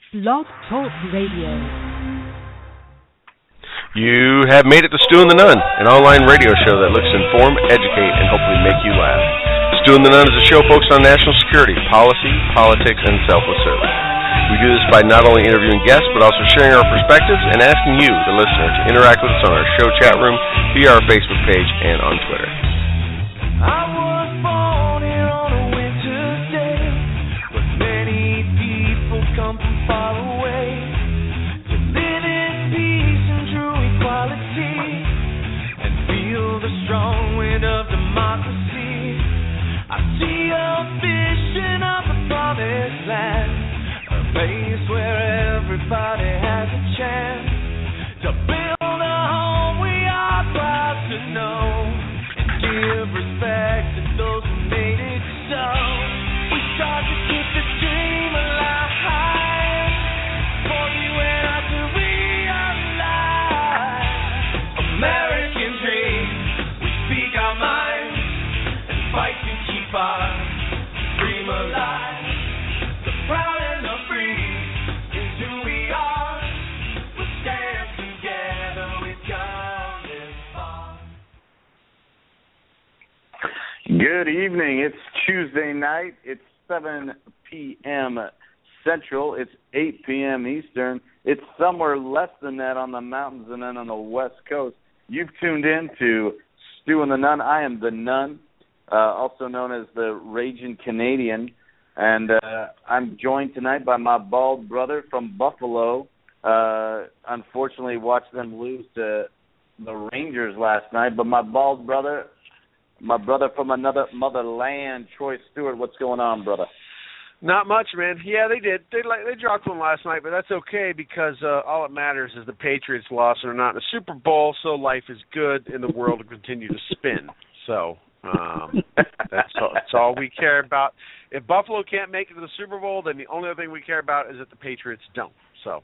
Blog Talk Radio. You have made it to Stu and the Nun, an online radio show that looks to inform, educate, and hopefully make you laugh. Stu and the Nun is a show focused on national security, policy, politics, and selfless service. We do this by not only interviewing guests, but also sharing our perspectives and asking you, the listener, to interact with us on our show chat room, via our Facebook page, and on Twitter. I was born here on a winter's day, but many people come from far away to live in peace and true equality and feel the strong wind of democracy. I see a vision of the promised land, a place where everybody has a chance to build a home we are proud to know. Give respect to those who made it so. We start to keep the dream alive for you and I to realize. American dream, we speak our minds and fight to keep our dream alive. The proud and the free is who we are. We'll stand together, we've come this far. Good evening. It's Tuesday night. It's 7 p.m. Central. It's 8 p.m. Eastern. It's somewhere less than that on the mountains and then on the West Coast. You've tuned in to Stu and the Nun. I am the Nun, also known as the Raging Canadian. And I'm joined tonight by my bald brother from Buffalo. Unfortunately, watched them lose to the Rangers last night. But my bald brother... my brother from another motherland, Troy Stewart. What's going on, brother? Not much, man. Yeah, they did. They dropped one last night, but that's okay because all that matters is the Patriots lost and are not in the Super Bowl, so life is good and the world will continue to spin. So that's all we care about. If Buffalo can't make it to the Super Bowl, then the only other thing we care about is that the Patriots don't. So,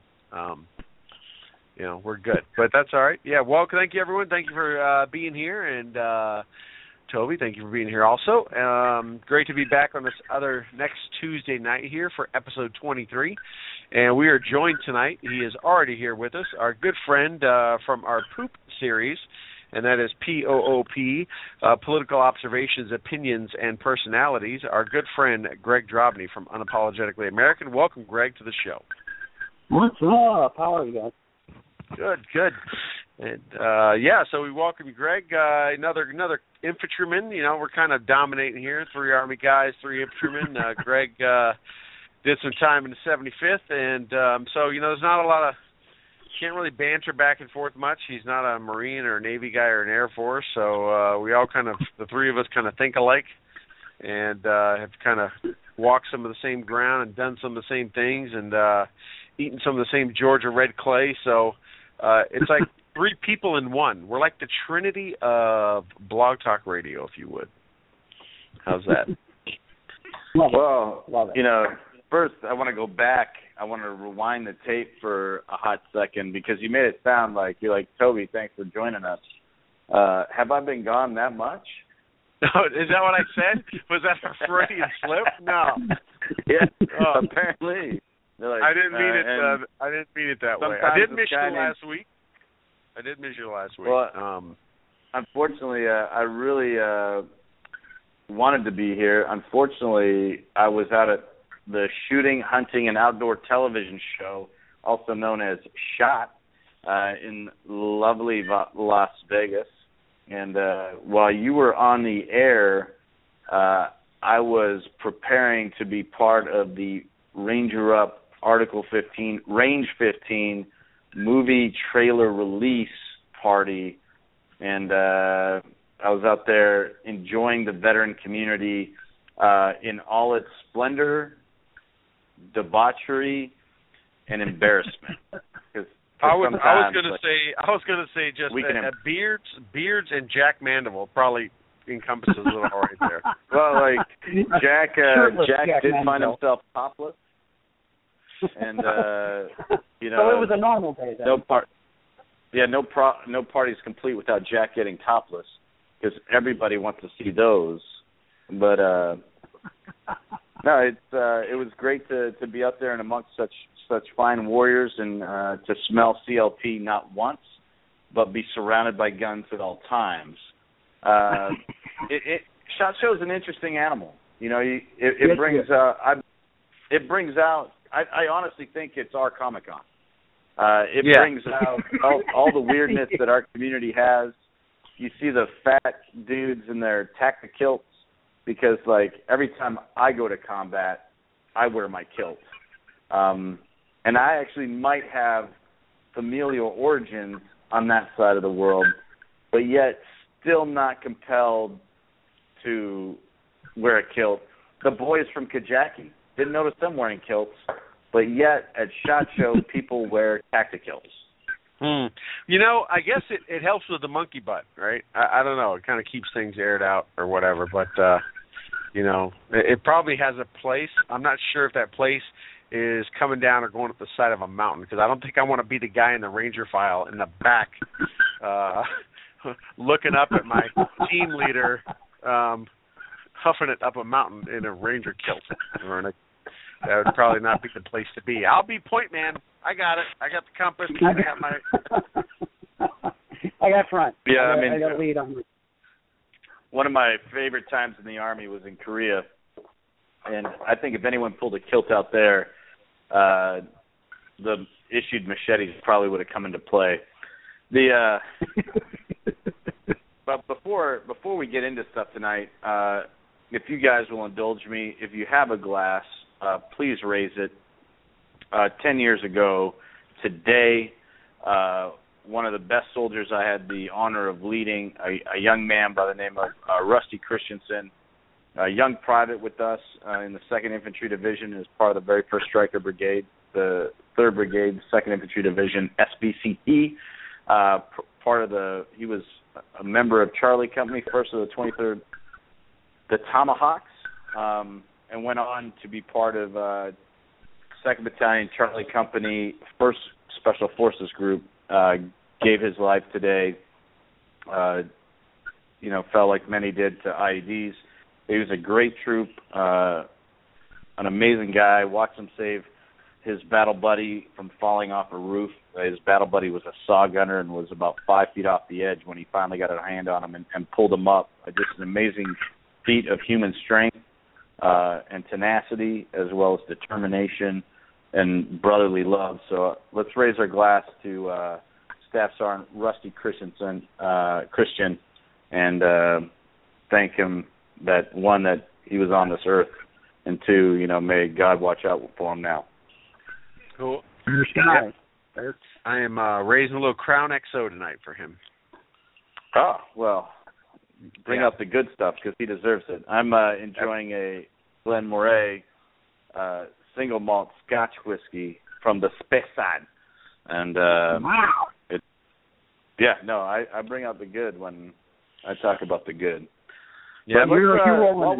we're good. But that's all right. Yeah, well, thank you, everyone. Thank you for being here, and Toby, thank you for being here also. Great to be back on this other next Tuesday night here for episode 23. And we are joined tonight, he is already here with us, our good friend from our Poop series, and that is POOP, Political Observations, Opinions, and Personalities, our good friend Greg Drobny from Unapologetically American. Welcome, Greg, to the show. What's up? How are you guys? Good. And so we welcome you, Greg. Another infantryman. We're kind of dominating here. 3 Army guys, 3 infantrymen. Greg did some time in the 75th, and so there's not a lot of. Can't really banter back and forth much. He's not a Marine or a Navy guy or an Air Force, so we all the 3 of us kind of think alike, and have kind of walked some of the same ground and done some of the same things, and eaten some of the same Georgia red clay. So it's like 3 people in one. We're like the Trinity of Blog Talk Radio, if you would. How's that? Well, first I want to go back. I want to rewind the tape for a hot second because you made it sound like you're like, Toby, thanks for joining us. Have I been gone that much? No, is that what I said? Was that a Freudian slip? No. Yeah, apparently. Like, I didn't mean it. I didn't mean it that way. I did miss you last week. Well, unfortunately, I really wanted to be here. Unfortunately, I was out at the Shooting, Hunting, and Outdoor Television Show, also known as SHOT, in lovely Las Vegas. And while you were on the air, I was preparing to be part of the Ranger Up Article 15, Range 15 movie trailer release party, and I was out there enjoying the veteran community in all its splendor, debauchery, and embarrassment. I was going to say just Beards and Jack Mandeville probably encompasses a little right there. Well, like Jack did find himself topless. And So it was a normal day then. No party's complete without Jack getting topless, because everybody wants to see those. But no, it was great to be out there and amongst such fine warriors and to smell CLP not once, but be surrounded by guns at all times. SHOT Show is an interesting animal. You know, it brings out. I honestly think it's our Comic-Con. It brings out all the weirdness that our community has. You see the fat dudes in their tacticilts because, like, every time I go to combat, I wear my kilt. And I actually might have familial origins on that side of the world, but yet still not compelled to wear a kilt. The boys from Kajaki, didn't notice them wearing kilts, but yet at SHOT Show, people wear tacticilts. You know, I guess it helps with the monkey butt, right? I don't know. It kind of keeps things aired out or whatever, but, you know, it probably has a place. I'm not sure if that place is coming down or going up the side of a mountain, because I don't think I want to be the guy in the Ranger file in the back looking up at my team leader huffing it up a mountain in a Ranger kilt. That would probably not be the place to be. I'll be point man. I got it. I got the compass. I got my. I got front. Yeah, I got lead on me. One of my favorite times in the Army was in Korea, and I think if anyone pulled a kilt out there, the issued machetes probably would have come into play. But before we get into stuff tonight, if you guys will indulge me, if you have a glass, please raise it. 10 years ago today, one of the best soldiers I had the honor of leading, a young man by the name of Rusty Christensen, a young private with us in the 2nd Infantry Division as part of the very first Stryker Brigade, the 3rd Brigade, 2nd Infantry Division, SBCT. He was a member of Charlie Company, 1st of the 23rd, the Tomahawks, and went on to be part of 2nd Battalion, Charlie Company, 1st Special Forces Group. Gave his life today. Fell like many did to IEDs. He was a great troop, an amazing guy. Watched him save his battle buddy from falling off a roof. His battle buddy was a saw gunner and was about 5 feet off the edge when he finally got a hand on him and pulled him up. Just an amazing feat of human strength and tenacity, as well as determination and brotherly love. So let's raise our glass to Staff Sergeant Rusty Christian, and thank him that, one, that he was on this earth, and two, may God watch out for him now. Cool. Yep. I am raising a little Crown XO tonight for him. Oh, well, bring out the good stuff because he deserves it. I'm enjoying a Glen Moray single malt Scotch whiskey from the Speyside, and wow. I bring out the good when I talk about the good. Yeah, but while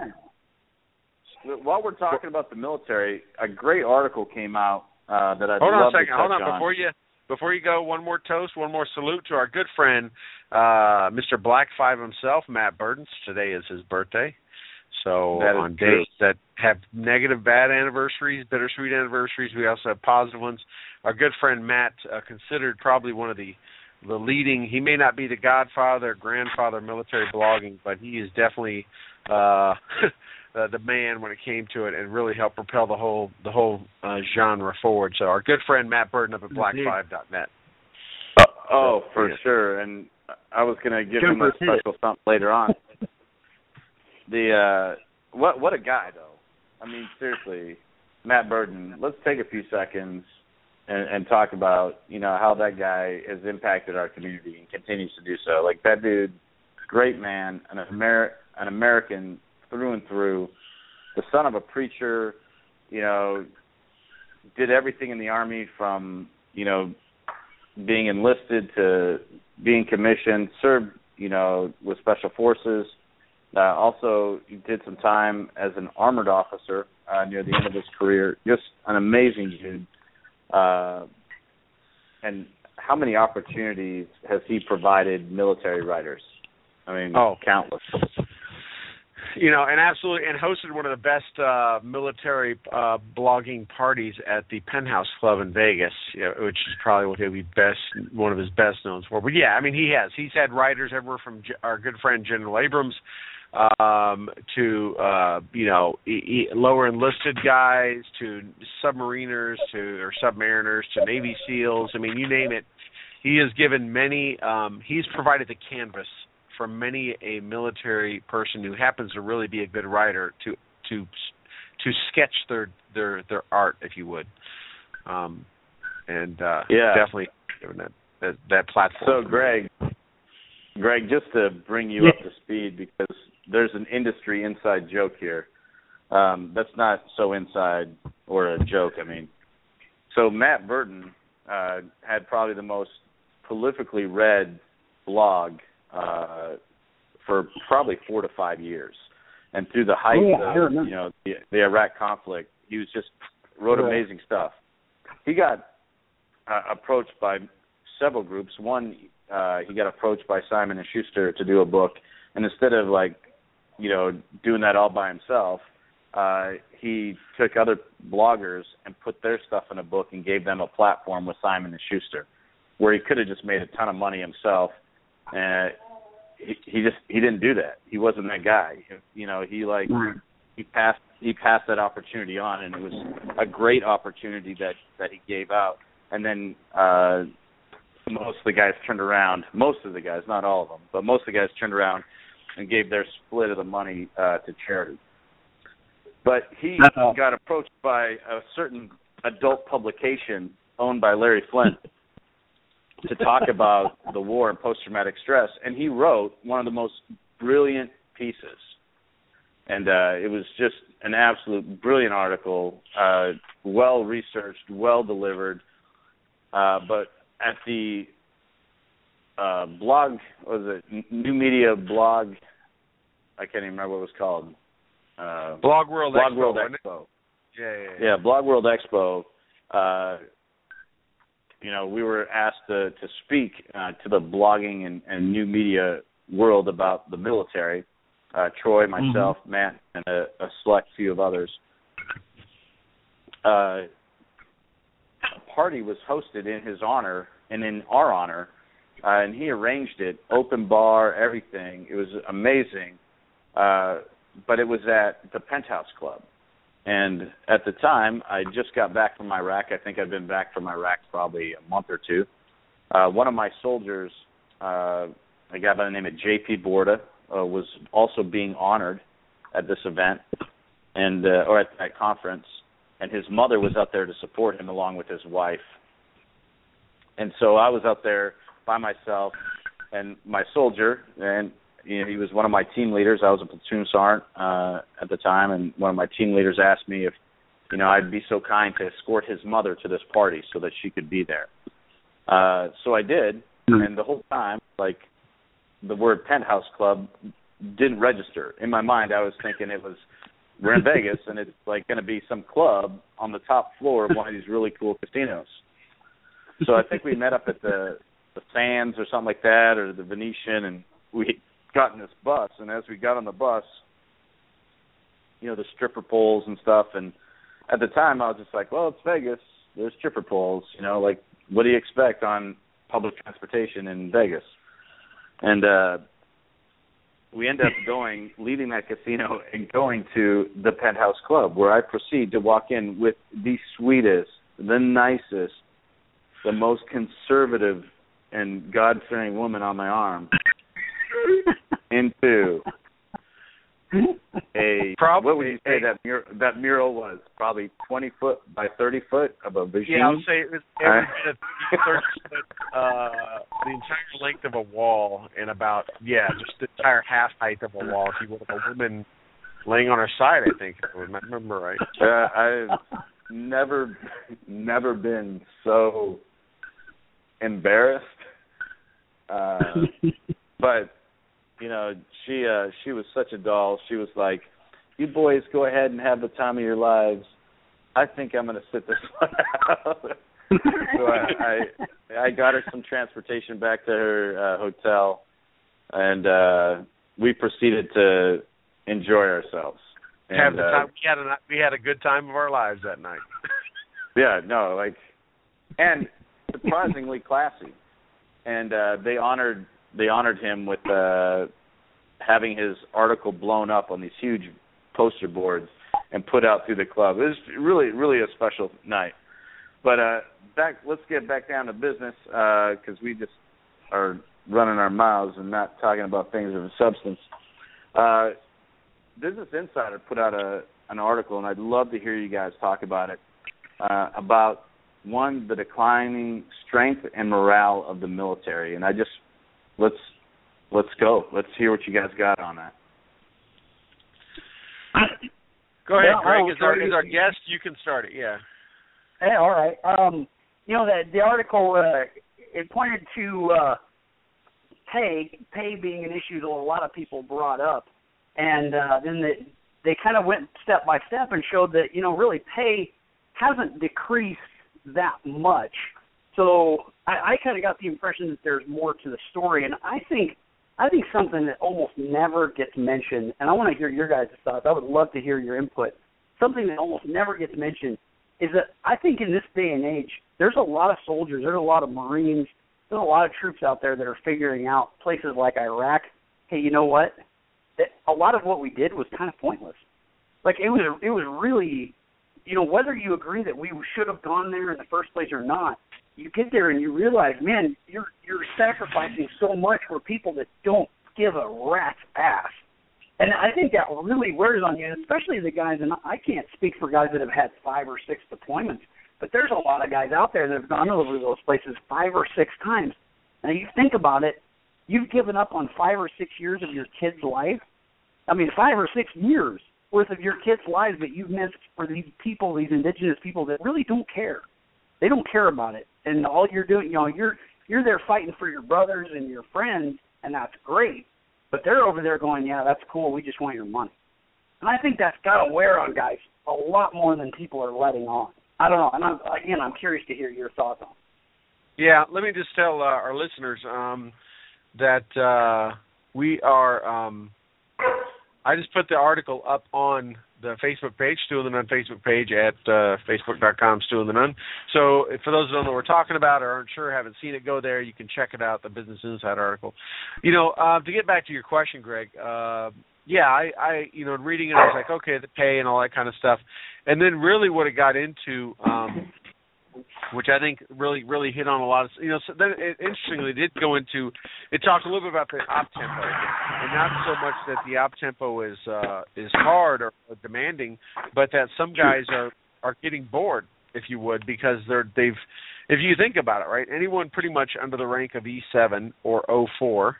we're talking about the military, a great article came out that I'd Hold on love a second. to touch Hold on. Before you go, one more toast, one more salute to our good friend, Mr. Black Five himself, Matt Burdens. Today is his birthday. So on days that have negative, bad anniversaries, bittersweet anniversaries, we also have positive ones. Our good friend Matt, considered probably one of the leading, he may not be the godfather, grandfather of military blogging, but he is definitely the man when it came to it, and really helped propel the whole genre forward. So our good friend Matt Burden up at black5.net. For sure. And I was going to give him a special something later on. What a guy, though. I mean, seriously, Matt Burden. Let's take a few seconds and talk about how that guy has impacted our community and continues to do so. Like, that dude, great man, an American through and through, the son of a preacher. Did everything in the Army from being enlisted to being commissioned. Served with Special Forces. Also, he did some time as an armored officer near the end of his career. Just an amazing dude. And how many opportunities has he provided military writers? I mean, countless. and absolutely, and hosted one of the best military blogging parties at the Penthouse Club in Vegas, which is probably what he'll be one of his best known for. But yeah, I mean, he's had writers everywhere from our good friend General Abrams to lower enlisted guys, to submariners, or submariners, to Navy SEALs. I mean, you name it. He has given many. He's provided the canvas for many a military person who happens to really be a good writer to sketch their art, if you would, definitely given that platform. So Greg, just to bring you up to speed, because there's an industry inside joke here. That's not so inside or a joke. I mean, so Matt Burton had probably the most prolifically read blog for probably 4 to 5 years, and through the height of the Iraq conflict, he was just wrote amazing stuff. He got approached by several groups. One, he got approached by Simon and Schuster to do a book, and instead of doing that all by himself, he took other bloggers and put their stuff in a book and gave them a platform with Simon and Schuster, where he could have just made a ton of money himself. He didn't do that. He wasn't that guy. He passed that opportunity on, and it was a great opportunity that he gave out. And then most of the guys turned around. Most of the guys, not all of them, but most of the guys turned around and gave their split of the money to charity. But he got approached by a certain adult publication owned by Larry Flint to talk about the war and post-traumatic stress, and he wrote one of the most brilliant pieces. And it was just an absolute brilliant article, well-researched, well-delivered. But at the blog, New Media blog, I can't even remember what it was called. Blog World Expo. Yeah, Blog World Expo. We were asked to speak to the blogging and new media world about the military. Troy, myself, Matt, and a select few of others. A party was hosted in his honor and in our honor, and he arranged it, open bar, everything. It was amazing, but it was at the Penthouse Club. And at the time, I just got back from Iraq. I think I'd been back from Iraq probably a month or two. One of my soldiers, a guy by the name of J.P. Borda, was also being honored at this event or at that conference. And his mother was out there to support him along with his wife. And so I was out there by myself, and my soldier, and he was one of my team leaders. I was a platoon sergeant at the time, and one of my team leaders asked me if, I'd be so kind to escort his mother to this party so that she could be there. So I did, and the whole time, the word Penthouse Club didn't register. In my mind, I was thinking we're in Vegas, and it's going to be some club on the top floor of one of these really cool casinos. So I think we met up at the Sands or something like that, or the Venetian, and we got in this bus, and as we got on the bus, the stripper poles and stuff, and at the time I was just like, well, it's Vegas, there's stripper poles, what do you expect on public transportation in Vegas? And we ended up leaving that casino and going to the Penthouse Club, where I proceed to walk in with the sweetest, the nicest, the most conservative and God-fearing woman on my arm into what would you say that mural was? Probably 20 foot by 30 foot of a vision. Yeah, I would say it was every bit of 30 foot, the entire length of a wall, and about just the entire half height of a wall. If you will, a woman laying on her side, I think, if I remember right. I've never been so embarrassed, but she was such a doll. She was like, "You boys go ahead and have the time of your lives. I think I'm going to sit this one out." So I got her some transportation back to her hotel, and we proceeded to enjoy ourselves. Have And, the time. We had a good time of our lives that night. yeah, no, and surprisingly classy. And they honored him with having his article blown up on these huge poster boards and put out through the club. It was really, really a special night. But let's get back down to business because we just are running our mouths and not talking about things of substance. Business Insider put out an article, and I'd love to hear you guys talk about it, about, one, the declining strength and morale of the military. And let's go. Let's hear what you guys got on that. Go ahead, Well, Greg. As our guest, you can start it. Yeah. Hey, all right. The article it pointed to pay being an issue that a lot of people brought up, and then they kind of went step by step and showed that really pay hasn't decreased that much. So I kind of got the impression that there's more to the story, and I think something that almost never gets mentioned, and I want to hear your guys' thoughts. I would love to hear your input. Something that almost never gets mentioned is that I think in this day and age, there's a lot of soldiers, there's a lot of Marines, there's a lot of troops out there that are figuring out places like Iraq, hey, you know what? A lot of what we did was kind of pointless. Like it was really, whether you agree that we should have gone there in the first place or not, you get there and you realize, man, you're sacrificing so much for people that don't give a rat's ass. And I think that really wears on you, especially the guys, and I can't speak for guys that have had 5 or 6 deployments, but there's a lot of guys out there that have gone over those places 5 or 6 times. Now, you think about it, you've given up on 5 or 6 years of your kid's life. 5 or 6 years worth of your kids' lives that you've missed for these people, these indigenous people that really don't care. They don't care about it. And all you're doing, you're there fighting for your brothers and your friends, and that's great. But they're over there going, yeah, that's cool, we just want your money. And I think that's got to wear on guys a lot more than people are letting on. I don't know. And I'm curious to hear your thoughts on it. Yeah, let me just tell our listeners that we are I just put the article up on the Facebook page, Stu and the Nun Facebook page at facebook.com, Stu and the Nun. So for those who don't know what we're talking about or aren't sure, haven't seen it, go there. You can check it out, the Business Insider article. To get back to your question, Greg, I in reading it, I was like, okay, the pay and all that kind of stuff. And then really what it got into, which I think really hit on a lot of, so then interestingly did go into, it talked a little bit about the op tempo, and not so much that the op tempo is hard or demanding, but that some guys are getting bored, if you would, because they've, if you think about it, right, anyone pretty much under the rank of E7 or O4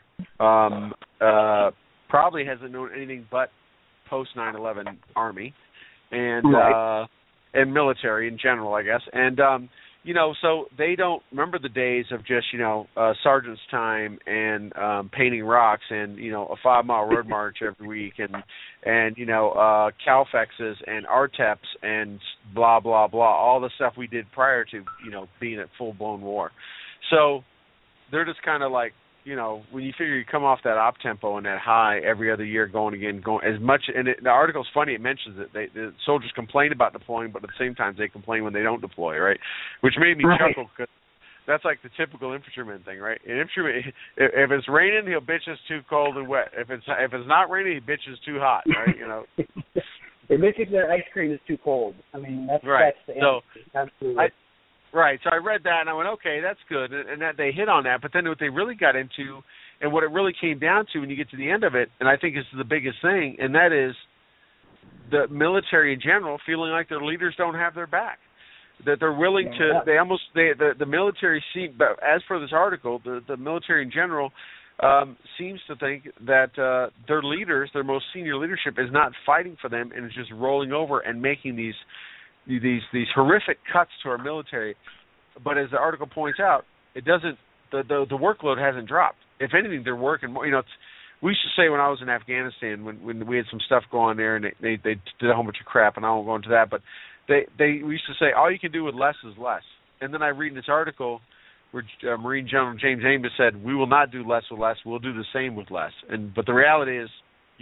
probably hasn't known anything but post 9/11 Army and Right. And military in general, I guess, and so they don't remember the days of just sergeant's time and painting rocks and a 5-mile road march every week and CALFEXs and RTEPs and blah blah blah, all the stuff we did prior to being at full blown war. So they're just kind of like, when you figure you come off that op tempo and that high every other year going as much, and the article's funny, it mentions that the soldiers complain about deploying, but at the same time they complain when they don't deploy, right? Which made me chuckle, because that's like the typical infantryman thing, right? An infantryman, if it's raining, he'll bitch it's too cold and wet. If it's not raining, he bitches too hot, right? They bitch that ice cream is too cold. That's right. That's the absolutely. Right, so I read that and I went, okay, that's good, and that they hit on that. But then what they really got into, and what it really came down to when you get to the end of it, and I think this is the biggest thing, and that is the military in general feeling like their leaders don't have their back, that they're willing to. The military seem, as per this article, the military in general seems to think that their leaders, their most senior leadership, is not fighting for them and is just rolling over and making these horrific cuts to our military. But as the article points out, it doesn't. The workload hasn't dropped. If anything, they're working more. We used to say when I was in Afghanistan, when we had some stuff going on there, and they did a whole bunch of crap, and I won't go into that, but we used to say all you can do with less is less. And then I read in this article where Marine General James Amos said, we will not do less with less. We'll do the same with less. But the reality is,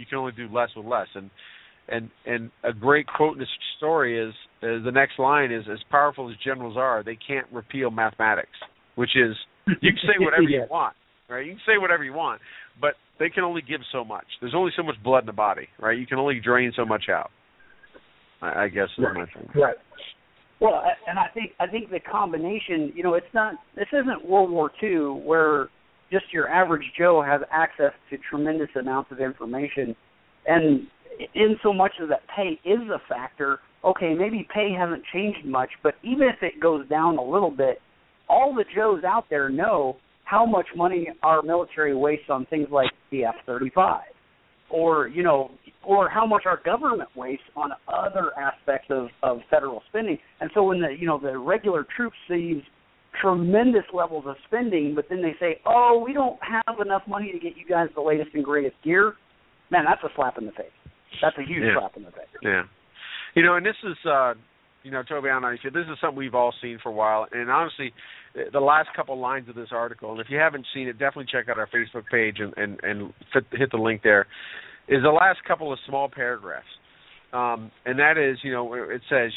You can only do less with less. And a great quote in this story is the next line is, as powerful as generals are, they can't repeal mathematics, which is you can say whatever you want, right? You can say whatever you want, but they can only give so much. There's only so much blood in the body, right? You can only drain so much out. I guess is my thing. Right. Well, and I think the combination, this isn't World War II where just your average Joe has access to tremendous amounts of information, and in so much of that pay is a factor. Okay, maybe pay hasn't changed much, but even if it goes down a little bit, all the Joes out there know how much money our military wastes on things like the F-35, or how much our government wastes on other aspects of federal spending. And so when the regular troops see tremendous levels of spending, but then they say, "Oh, we don't have enough money to get you guys the latest and greatest gear," man, that's a slap in the face. That's a huge slap in the face. Yeah. And this is, Toby, I don't know, this is something we've all seen for a while. And honestly, the last couple lines of this article, and if you haven't seen it, definitely check out our Facebook page and hit the link there, is the last couple of small paragraphs. And that is, it says,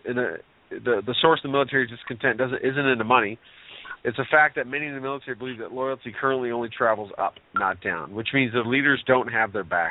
the source of the military discontent isn't in the money. It's a fact that many in the military believe that loyalty currently only travels up, not down, which means the leaders don't have their backs.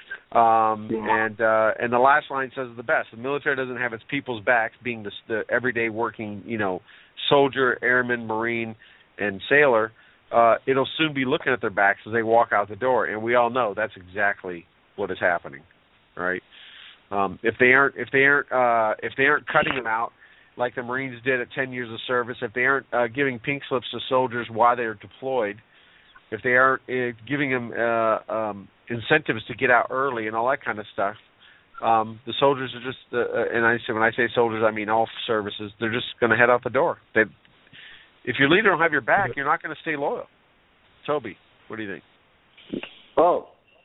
And the last line says the best. The military doesn't have its people's backs, being the everyday working, soldier, airman, Marine, and sailor. It'll soon be looking at their backs as they walk out the door, and we all know that's exactly what is happening, right? If they aren't cutting them out like the Marines did at 10 years of service, if they aren't giving pink slips to soldiers while they're deployed, if they aren't giving them incentives to get out early and all that kind of stuff, the soldiers are just, when I say soldiers, I mean all services, they're just going to head out the door. If your leader don't have your back, you're not going to stay loyal. Toby, what do you think? Well,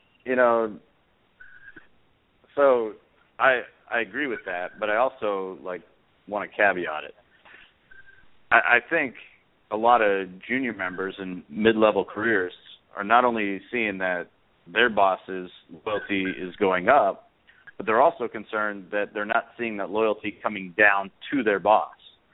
so I agree with that, but I also want to caveat it. I think a lot of junior members and mid-level careers are not only seeing that their boss's loyalty is going up, but they're also concerned that they're not seeing that loyalty coming down to their boss.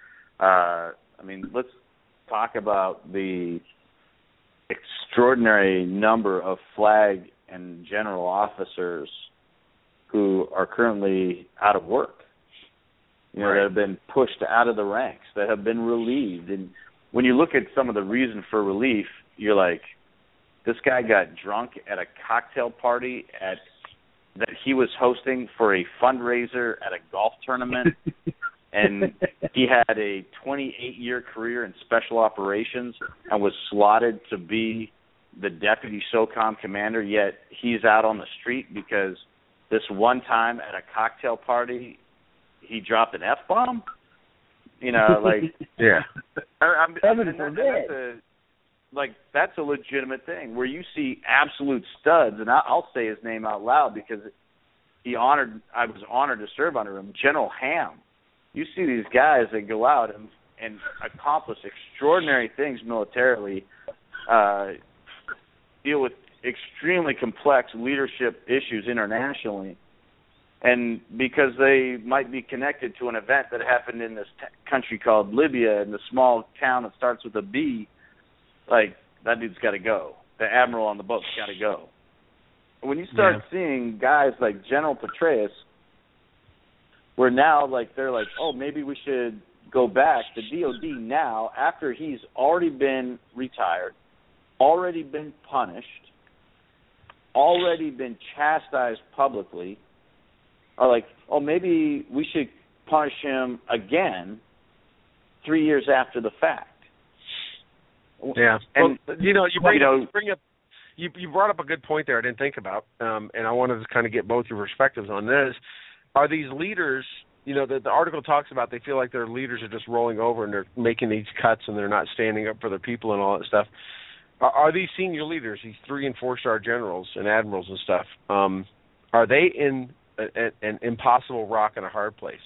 Let's talk about the extraordinary number of flag and general officers who are currently out of work, that have been pushed out of the ranks, that have been relieved. And when you look at some of the reason for relief, you're like, this guy got drunk at a cocktail party that he was hosting for a fundraiser at a golf tournament, and he had a 28-year career in special operations and was slotted to be the deputy SOCOM commander, yet he's out on the street because this one time at a cocktail party he dropped an F-bomb? Yeah. That's a legitimate thing where you see absolute studs, and I'll say his name out loud because I was honored to serve under him, General Ham. You see these guys that go out and accomplish extraordinary things militarily, deal with extremely complex leadership issues internationally, and because they might be connected to an event that happened in this country called Libya, in the small town that starts with a B, that dude's got to go. The admiral on the boat's got to go. When you start seeing guys like General Petraeus, where now they're oh, maybe we should go back. The DOD now, after he's already been retired, already been punished, already been chastised publicly, are oh, maybe we should punish him again 3 years after the fact. Yeah, and you brought up a good point there I didn't think about, and I wanted to kind of get both your perspectives on this. Are these leaders, the article talks about, they feel like their leaders are just rolling over and they're making these cuts and they're not standing up for their people and all that stuff. Are these senior leaders, these 3- and 4-star generals and admirals and stuff, are they in an impossible rock and a hard place?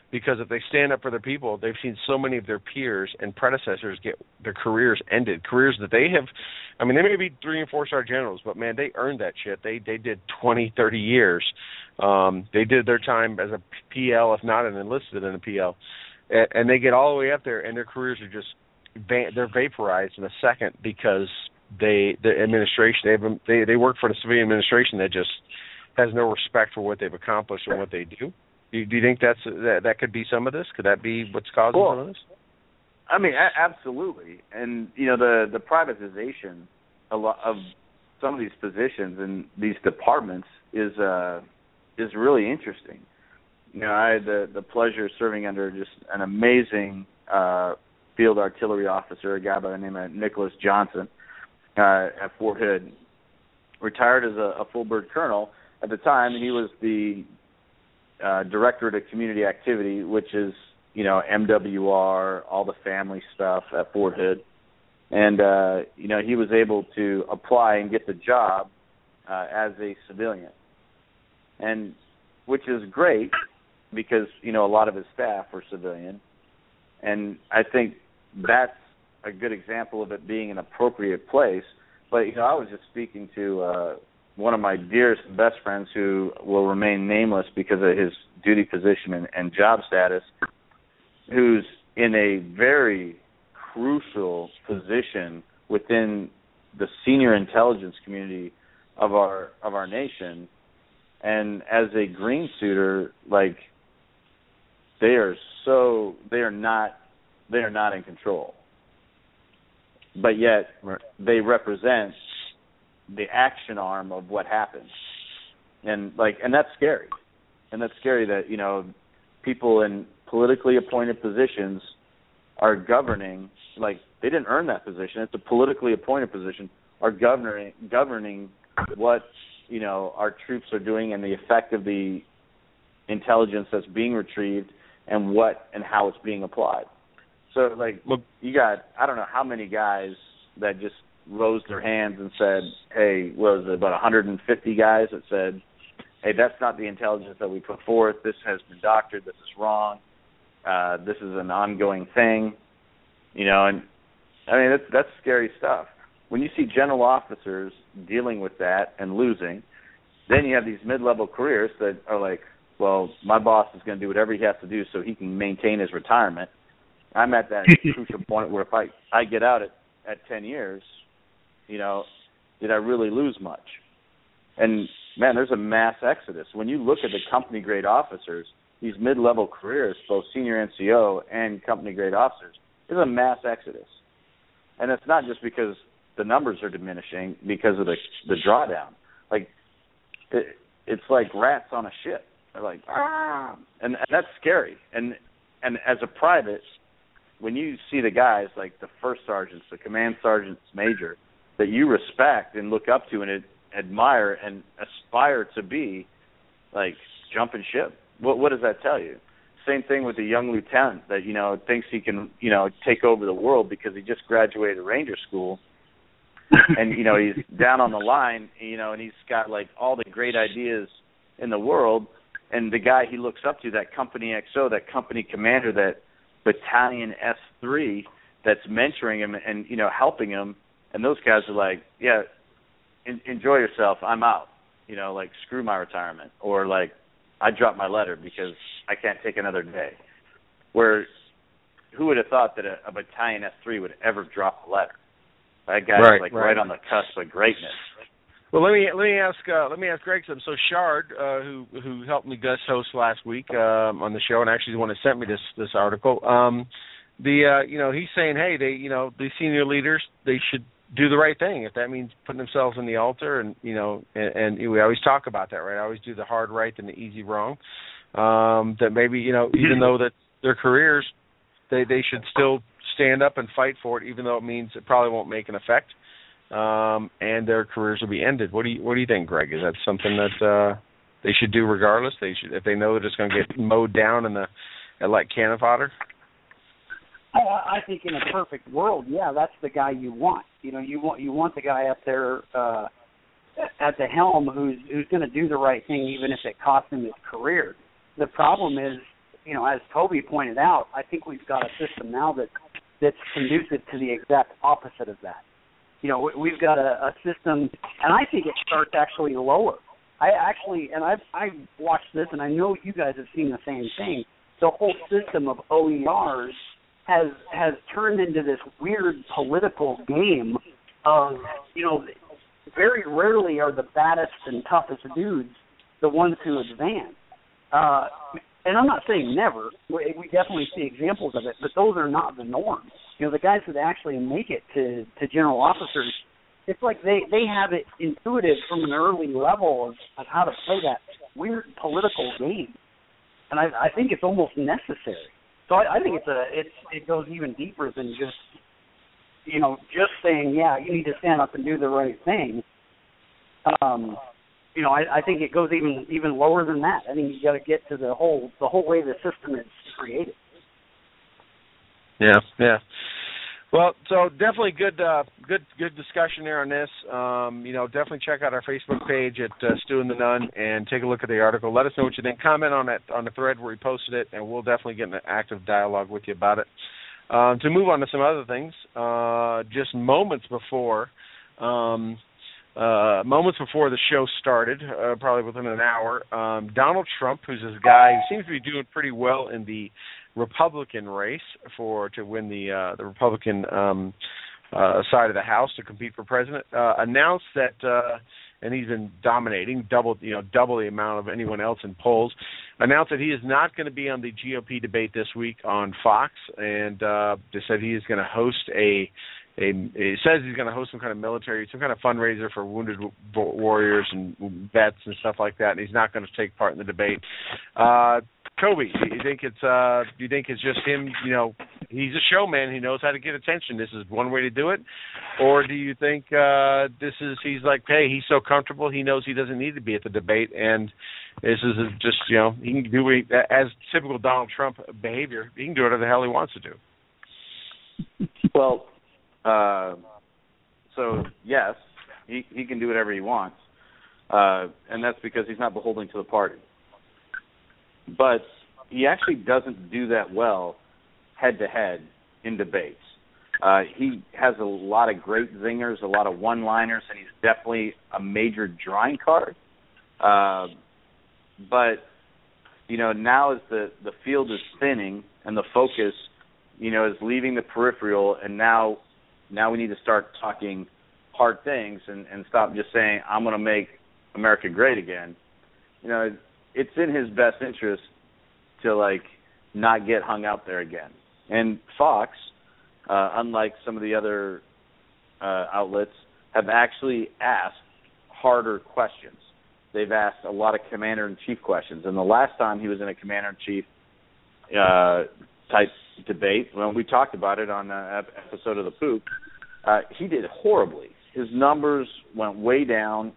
because if they stand up for their people, they've seen so many of their peers and predecessors get their careers ended, careers that they have. I mean, they may be 3- and 4-star generals, but man, they earned that shit. They did 20, 30 years. They did their time as a PL, if not an enlisted in a PL, and they get all the way up there, and their careers are just they're vaporized in a second because the administration they work for the civilian administration that just has no respect for what they've accomplished and what they do. Do you think that could be some of this? Could that be what's causing some of this? I mean, absolutely. And the privatization of some of these positions and these departments is really interesting. I had the pleasure of serving under just an amazing field artillery officer, a guy by the name of Nicholas Johnson at Fort Hood. Retired as a full bird colonel. At the time, he was the Directorate of Community Activity, which is, MWR, all the family stuff at Fort Hood. And, he was able to apply and get the job as a civilian. And which is great because, a lot of his staff were civilian. And I think that's a good example of it being an appropriate place. But, I was just speaking to one of my dearest and best friends who will remain nameless because of his duty position and job status, who's in a very crucial position within the senior intelligence community of our nation. And as a green suiter, like, they are not in control. But yet they represent the action arm of what happens. And that's scary. And that's scary that, people in politically appointed positions are governing, like, they didn't earn that position. It's a politically appointed position, are governing what, our troops are doing and the effect of the intelligence that's being retrieved and how it's being applied. So, you got, I don't know how many guys that just rose their hands and said, hey, what was it, about 150 guys that said, hey, that's not the intelligence that we put forth. This has been doctored. This is wrong. This is an ongoing thing. And I mean, that's scary stuff. When you see general officers dealing with that and losing, then you have these mid-level careers that are like, well, my boss is going to do whatever he has to do so he can maintain his retirement. I'm at that crucial point where if I get out at 10 years, did I really lose much? And, man, there's a mass exodus. When you look at the company-grade officers, these mid-level careers, both senior NCO and company-grade officers, there's a mass exodus. And it's not just because the numbers are diminishing because of the drawdown. Like, it's like rats on a ship. They're like, ah! And that's scary. And as a private, when you see the guys like the first sergeants, the command sergeants major, that you respect and look up to and admire and aspire to be, like, jumping ship, what does that tell you? Same thing with the young lieutenant that, thinks he can, take over the world because he just graduated Ranger School. And, he's down on the line, and he's got, like, all the great ideas in the world. And the guy he looks up to, that company XO, that company commander, that battalion S3 that's mentoring him and, helping him. And those guys are like, yeah, enjoy yourself. I'm out. Like, screw my retirement. Or, like, I dropped my letter because I can't take another day. Where who would have thought that a battalion S3 would ever drop a letter? That guy's right on the cusp of greatness. Well, let me ask Greg something. So Shard, who helped me guest host last week on the show, and actually the one that sent me this article, he's saying, hey, the senior leaders, they should do the right thing. If that means putting themselves in the altar, and we always talk about that, right? I always do the hard right and the easy wrong. That maybe even though that their careers, they should still stand up and fight for it, even though it means it probably won't make an effect, and their careers will be ended. What do you think, Greg? Is that something that they should do regardless? They should, if they know they're just going to get mowed down like cannon fodder. I think in a perfect world, yeah, that's the guy you want. You want the guy up there at the helm who's going to do the right thing, even if it costs him his career. The problem is as Toby pointed out, I think we've got a system now that's conducive to the exact opposite of that. We've got a system, and I think it starts actually lower. I've watched this, and I know you guys have seen the same thing. The whole system of OERs has turned into this weird political game of, very rarely are the baddest and toughest dudes the ones who advance. And I'm not saying never. We definitely see examples of it, but those are not the norm. The guys that actually make it to general officers, it's like they have it intuitive from an early level of how to play that weird political game. And I think it's almost necessary. So I think it goes even deeper than just saying, yeah, you need to stand up and do the right thing. I think it goes even lower than that. I think you got to get to the whole way the system is created. Yeah. Well, so definitely good discussion there on this. Definitely check out our Facebook page at Stu and the Nun and take a look at the article. Let us know what you think. Comment on the thread where we posted it, and we'll definitely get in an active dialogue with you about it. To move on to some other things, just moments before the show started, probably within an hour, Donald Trump, who's this guy who seems to be doing pretty well in the Republican race to win the Republican side of the House to compete for president, announced that, and he's been dominating, double the amount of anyone else in polls, announced that he is not going to be on the GOP debate this week on Fox, and just said he is going to host he says he's going to host some kind of fundraiser for wounded warriors and vets and stuff like that, and he's not going to take part in the debate. Toby, do you think it's just him? He's a showman. He knows how to get attention. This is one way to do it, or do you think he's like, hey, he's so comfortable, he knows he doesn't need to be at the debate, and this is just he can do as typical Donald Trump behavior. He can do whatever the hell he wants to do. Well, so yes, he can do whatever he wants, and that's because he's not beholden to the party. But he actually doesn't do that well head-to-head in debates. He has a lot of great zingers, a lot of one-liners, and he's definitely a major drawing card. But, now as the field is thinning and the focus, is leaving the peripheral, and now we need to start talking hard things and stop just saying, I'm going to make America great again. It's in his best interest to not get hung out there again. And Fox, unlike some of the other outlets, have actually asked harder questions. They've asked a lot of commander-in-chief questions. And the last time he was in a commander-in-chief type debate, when we talked about it on an episode of The Poop, he did horribly. His numbers went way down.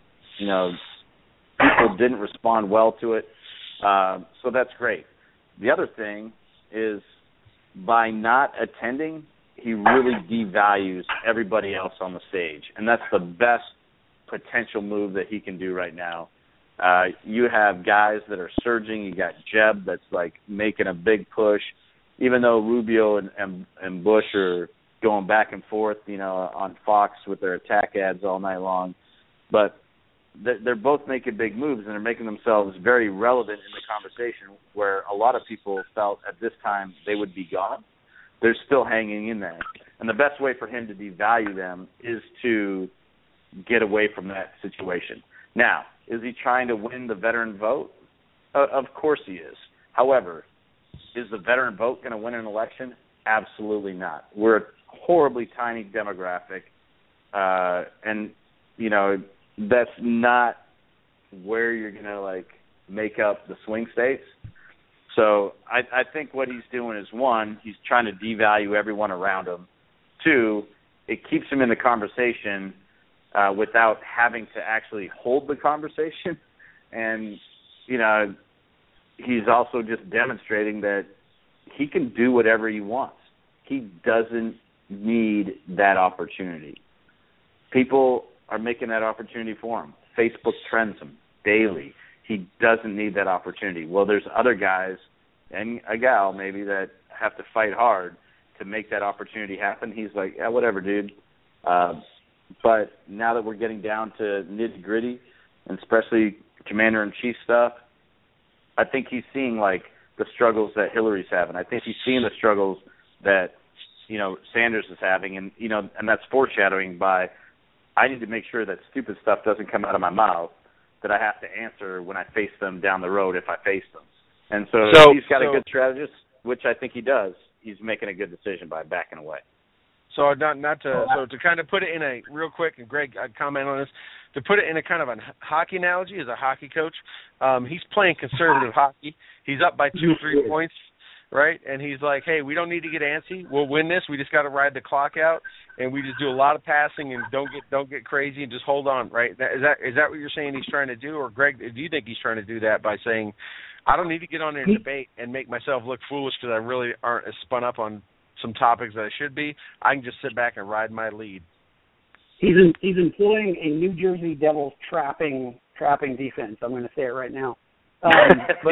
People didn't respond well to it. So that's great. The other thing is, by not attending, he really devalues everybody else on the stage. And that's the best potential move that he can do right now. You have guys that are surging. You got Jeb that's making a big push, even though Rubio and Bush are going back and forth, on Fox with their attack ads all night long. But they're both making big moves, and they're making themselves very relevant in the conversation, where a lot of people felt at this time they would be gone. They're still hanging in there. And the best way for him to devalue them is to get away from that situation. Now, is he trying to win the veteran vote? Of course he is. However, is the veteran vote going to win an election? Absolutely not. We're a horribly tiny demographic, and, that's not where you're going to, make up the swing states. So I think what he's doing is, one, he's trying to devalue everyone around him. Two, it keeps him in the conversation without having to actually hold the conversation. And, he's also just demonstrating that he can do whatever he wants. He doesn't need that opportunity. People are making that opportunity for him. Facebook trends him daily. He doesn't need that opportunity. Well, there's other guys and a gal maybe that have to fight hard to make that opportunity happen. He's like, yeah, whatever, dude. But now that we're getting down to nitty-gritty, and especially commander-in-chief stuff, I think he's seeing, like, the struggles that Hillary's having. I think he's seeing the struggles that, Sanders is having, and, and that's foreshadowing by, I need to make sure that stupid stuff doesn't come out of my mouth that I have to answer when I face them down the road if I face them. And so he's got a good strategist, which I think he does. He's making a good decision by backing away. So to kind of put it in a real quick, and Greg, I'd comment on this, to put it in a kind of a hockey analogy as a hockey coach, he's playing conservative hockey. He's up by 2-3 points, right? And he's like, hey, we don't need to get antsy. We'll win this. We just got to ride the clock out, and we just do a lot of passing and don't get crazy and just hold on, right? Is that what you're saying he's trying to do? Or, Greg, do you think he's trying to do that by saying, I don't need to get on there and debate and make myself look foolish because I really aren't as spun up on some topics that I should be. I can just sit back and ride my lead. He's employing a New Jersey Devils trapping defense. I'm going to say it right now. But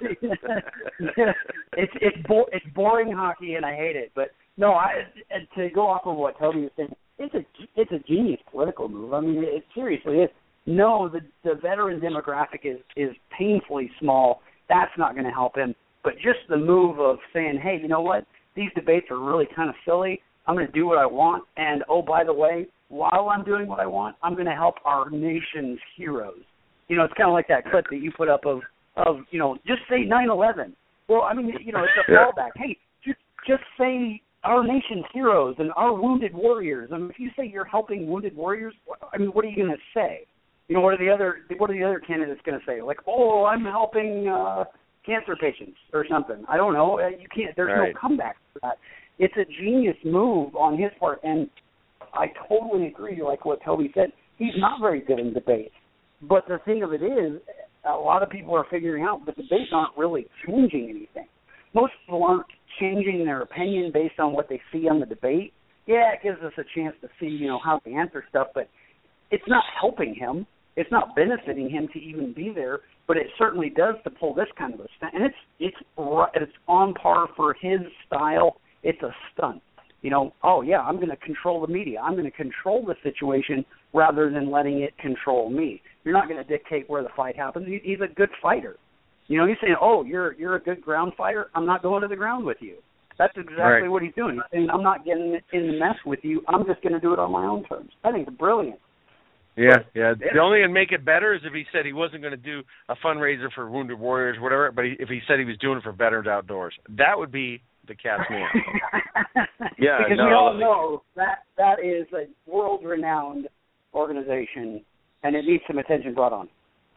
it's boring hockey, and I hate it. But no, to go off of what Toby was saying, it's a genius political move. I mean, it seriously is. No, the veteran demographic is painfully small. That's not going to help him. But just the move of saying, hey, you know what? These debates are really kind of silly. I'm going to do what I want. And, oh, by the way, while I'm doing what I want, I'm going to help our nation's heroes. It's kind of like that clip that you put up of just say 9/11. Well, I mean, it's a fallback. Hey, just say our nation's heroes and our wounded warriors. I mean, if you say you're helping wounded warriors, I mean, what are you going to say? What are the other candidates going to say? Like, oh, I'm helping cancer patients or something. I don't know. You can't. There's no comeback for that. It's a genius move on his part, and I totally agree. Like what Toby said, he's not very good in debate. But the thing of it is, a lot of people are figuring out the debates aren't really changing anything. Most people aren't changing their opinion based on what they see on the debate. Yeah, it gives us a chance to see, how to answer stuff, but it's not helping him. It's not benefiting him to even be there, but it certainly does to pull this kind of a stunt. And it's on par for his style. It's a stunt. Oh, yeah, I'm going to control the media. I'm going to control the situation rather than letting it control me. You're not going to dictate where the fight happens. He's a good fighter. He's saying, oh, you're a good ground fighter. I'm not going to the ground with you. That's exactly what he's doing. He's saying, I'm not getting in the mess with you. I'm just going to do it on my own terms. I think it's brilliant. Yeah. The only thing to make it better is if he said he wasn't going to do a fundraiser for Wounded Warriors, whatever, but if he said he was doing it for Veterans Outdoors. That would be the cat's meow. Yeah, because we all know that is a world-renowned organization, and it needs some attention brought on.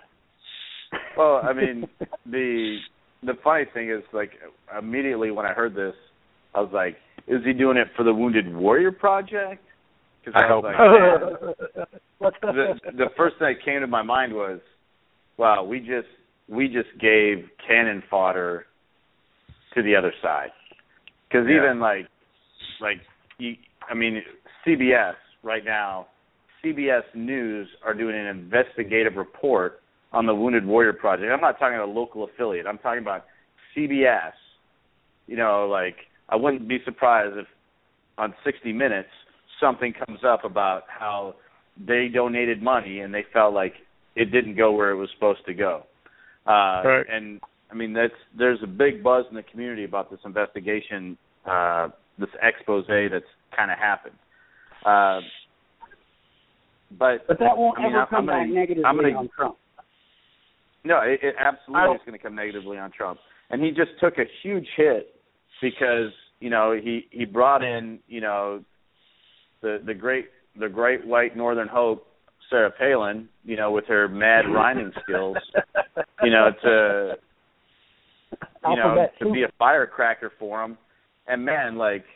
Well, I mean, the funny thing is, like, immediately when I heard this, I was like, is he doing it for the Wounded Warrior Project? Because I hope like, the first thing that came to my mind was, wow, we just gave cannon fodder to the other side. Because even CBS right now, CBS News are doing an investigative report on the Wounded Warrior Project. I'm not talking about a local affiliate. I'm talking about CBS. I wouldn't be surprised if on 60 Minutes something comes up about how they donated money and they felt like it didn't go where it was supposed to go. Right. And I mean, there's a big buzz in the community about this investigation, this expose that's kind of happened. But that won't ever come back negatively on Trump. No, it absolutely is going to come negatively on Trump. And he just took a huge hit because, he brought in, the great white Northern hope, Sarah Palin, with her mad rhyming skills, to be a firecracker for him. And man,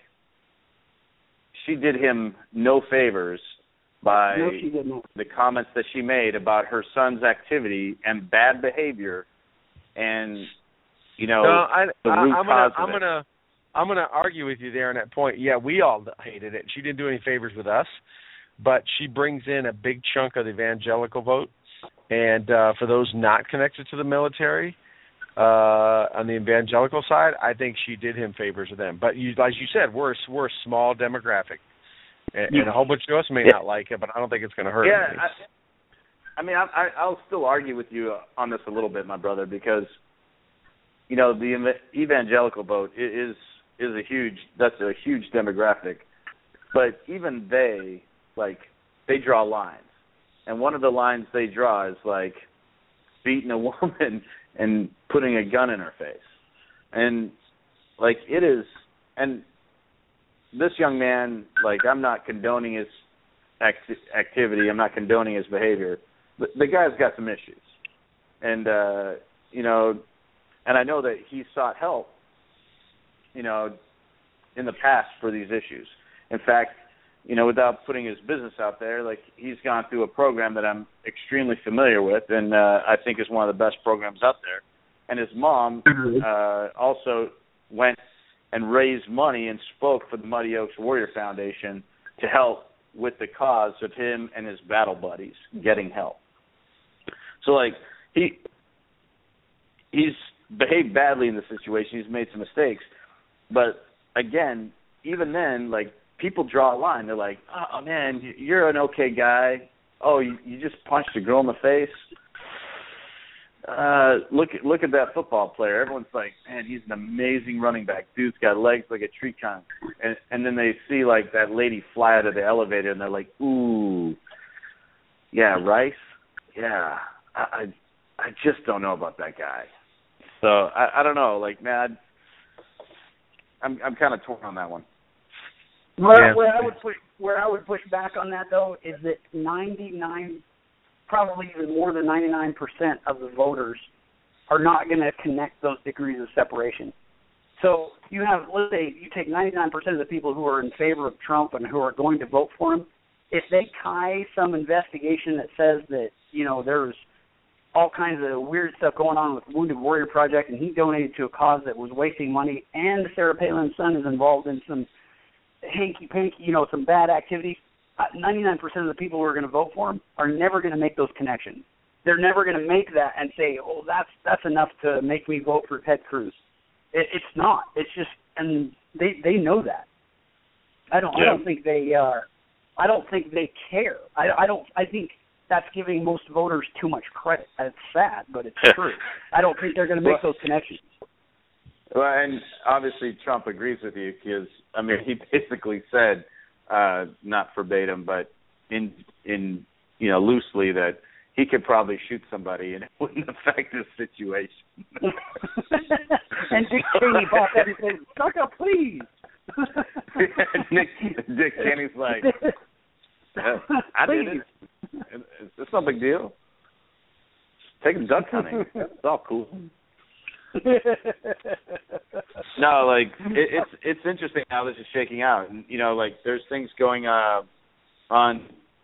she did him no favors by the comments that she made about her son's activity and bad behavior, and the root cause of it. I'm gonna argue with you there on that point. Yeah, we all hated it. She didn't do any favors with us, but she brings in a big chunk of the evangelical vote, and for those not connected to the military, on the evangelical side, I think she did him favors with them. But as you said, we're a small demographic, and a whole bunch of us may not like it, but I don't think it's going to hurt. Yeah, I'll still argue with you on this a little bit, my brother, because the evangelical vote is a huge demographic, but even they draw lines, and one of the lines they draw is like beating a woman and putting a gun in her face, and it is, and this young man, I'm not condoning his activity, I'm not condoning his behavior, but the guy's got some issues, and and I know that he sought help, in the past for these issues. In fact, without putting his business out there, he's gone through a program that I'm extremely familiar with, and I think is one of the best programs out there. And his mom also went and raised money and spoke for the Muddy Oaks Warrior Foundation to help with the cause of him and his battle buddies getting help. So, he's behaved badly in the situation. He's made some mistakes. But, again, even then, people draw a line. They're like, oh, man, you're an okay guy. Oh, you just punched a girl in the face? Look at that football player. Everyone's like, man, he's an amazing running back. Dude's got legs like a tree trunk. And then they see, that lady fly out of the elevator, and they're like, ooh, yeah, Rice? Yeah, I just don't know about that guy. So, I don't know. Man, I'm kind of torn on that one. Where I would push back on that, though, is that 99, probably even more than 99% of the voters are not going to connect those degrees of separation. So you have, let's say, you take 99% of the people who are in favor of Trump and who are going to vote for him. If they tie some investigation that says that, there's all kinds of weird stuff going on with Wounded Warrior Project, and he donated to a cause that was wasting money, and Sarah Palin's son is involved in some hanky-panky, some bad activity, 99% of the people who are going to vote for him are never going to make those connections. They're never going to make that and say, oh, that's enough to make me vote for Ted Cruz. It's not. It's just, and they know that. I don't think they care. I think that's giving most voters too much credit. It's sad, but it's true. I don't think they're going to make those connections. Well, and obviously Trump agrees with you because, he basically said, not verbatim, but in loosely, that he could probably shoot somebody and it wouldn't affect his situation. And Dick Cheney bought everything. Suck up, please. Dick Cheney's like, I did it. It's no big deal. Take him duck hunting. It's all cool. No, it's interesting how this is shaking out, and there's things going on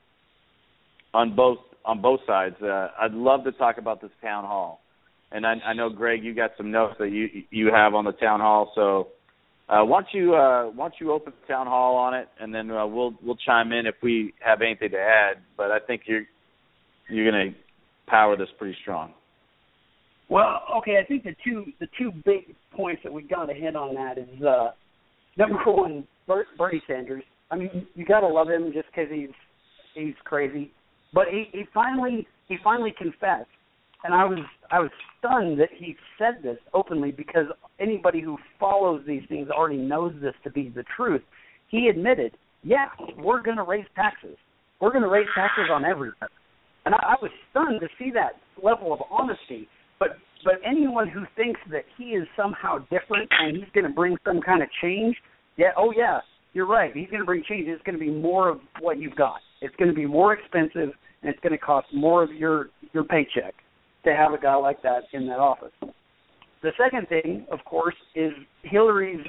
both sides. I'd love to talk about this town hall, and I know, Greg, you got some notes that you have on the town hall. So why don't you open the town hall on it, and then we'll chime in if we have anything to add. But I think you're going to power this pretty strong. Well, okay, I think the two big points that we got to hit on that is number one, Bernie Sanders. You got to love him just because he's crazy, but he finally confessed, and I was stunned that he said this openly, because anybody who follows these things already knows this to be the truth. He admitted, yeah, we're going to raise taxes. We're going to raise taxes on everything, and I was stunned to see that level of honesty. But anyone who thinks that he is somehow different and he's going to bring some kind of change, yeah, you're right. He's going to bring change. It's going to be more of what you've got. It's going to be more expensive, and it's going to cost more of your paycheck to have a guy like that in that office. The second thing, of course, is Hillary's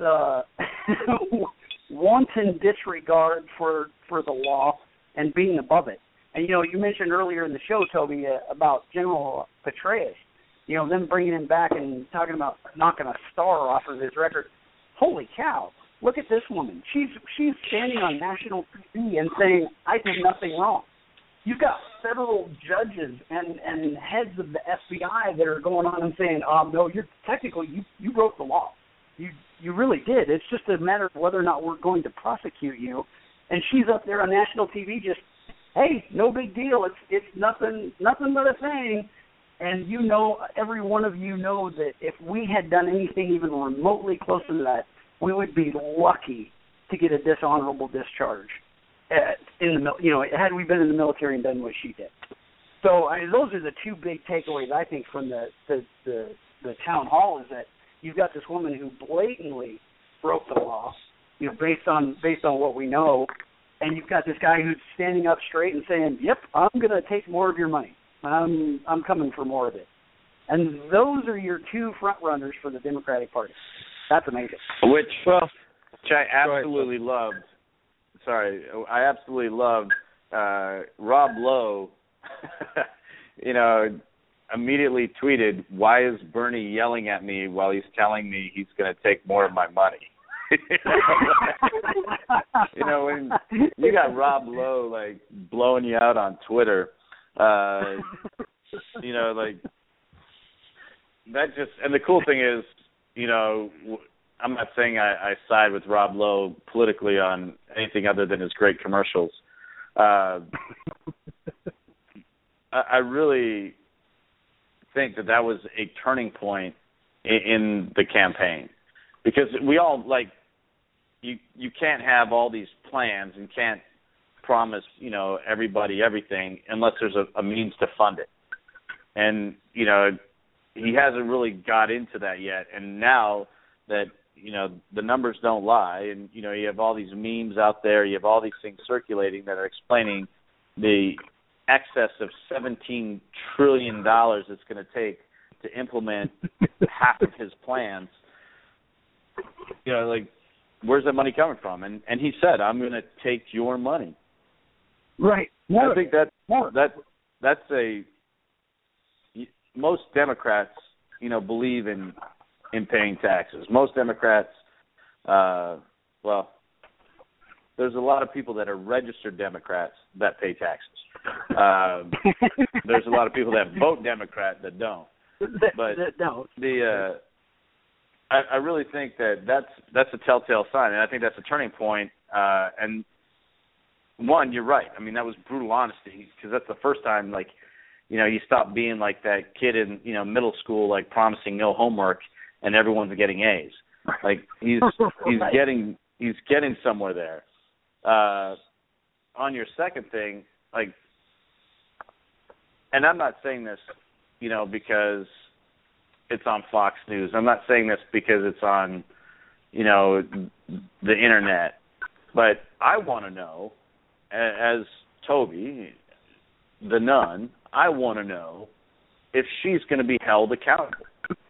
wanton disregard for the law and being above it. And, you mentioned earlier in the show, Toby, about General Petraeus. Them bringing him back and talking about knocking a star off of his record. Holy cow! Look at this woman. She's standing on national TV and saying, "I did nothing wrong." you've got federal judges and heads of the FBI that are going on and saying, no, you're technically you broke the law. You really did. It's just a matter of whether or not we're going to prosecute you. And she's up there on national TV just, hey, no big deal. It's nothing but a thing. And you know, every one of you know that if we had done anything even remotely close to that, we would be lucky to get a dishonorable discharge. Had we been in the military and done what she did. So those are the two big takeaways I think from the town hall, is that you've got this woman who blatantly broke the law, based on what we know, and you've got this guy who's standing up straight and saying, "Yep, I'm going to take more of your money. I'm coming for more of it." And those are your two front runners for the Democratic Party. That's amazing. Which I absolutely loved. Sorry, I absolutely loved Rob Lowe. Immediately tweeted, "Why is Bernie yelling at me while he's telling me he's going to take more of my money?" When you got Rob Lowe like blowing you out on Twitter, that just, and the cool thing is, I'm not saying I side with Rob Lowe politically on anything other than his great commercials. I really think that was a turning point in the campaign, because we all you can't have all these plans and can't promise everybody everything unless there's a means to fund it, and he hasn't really got into that yet. And now that the numbers don't lie, and you have all these memes out there, you have all these things circulating that are explaining the excess of $17 trillion it's going to take to implement half of his plans. Where's that money coming from? And he said, "I'm going to take your money." Right. I think that's most Democrats, believe in paying taxes. Most Democrats, there's a lot of people that are registered Democrats that pay taxes. There's a lot of people that vote Democrat that don't. But I really think that's a telltale sign, and I think that's a turning point. And one, you're right. I mean, that was brutal honesty, because that's the first time, you stop being like that kid in middle school, promising no homework and everyone's getting A's. He's getting somewhere there. On your second thing, and I'm not saying this, because it's on Fox News. I'm not saying this because it's on, the internet. But I want to know, as Toby, the nun, I want to know if she's going to be held accountable.